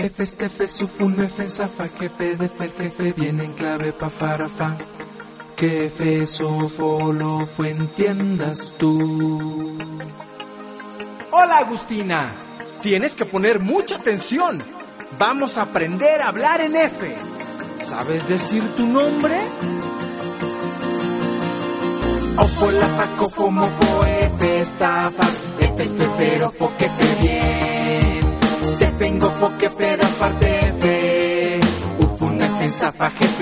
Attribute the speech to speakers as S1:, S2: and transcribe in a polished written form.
S1: F, F, sufun, F, zafa, jefe, de fe, jefe, viene en clave, pa, para, fa. Que F, sofo, lo, fue, entiendas tú.
S2: Hola, Agustina. Tienes que poner mucha atención. Vamos a aprender a hablar en F. ¿Sabes decir tu nombre?
S1: Ofo, la, fa, cofo, mofo, F, estafas, F, espero, fo, que fe, bien. Te vengo, fo, que fe, da parte, F. Ufun, F, zafa, jefe.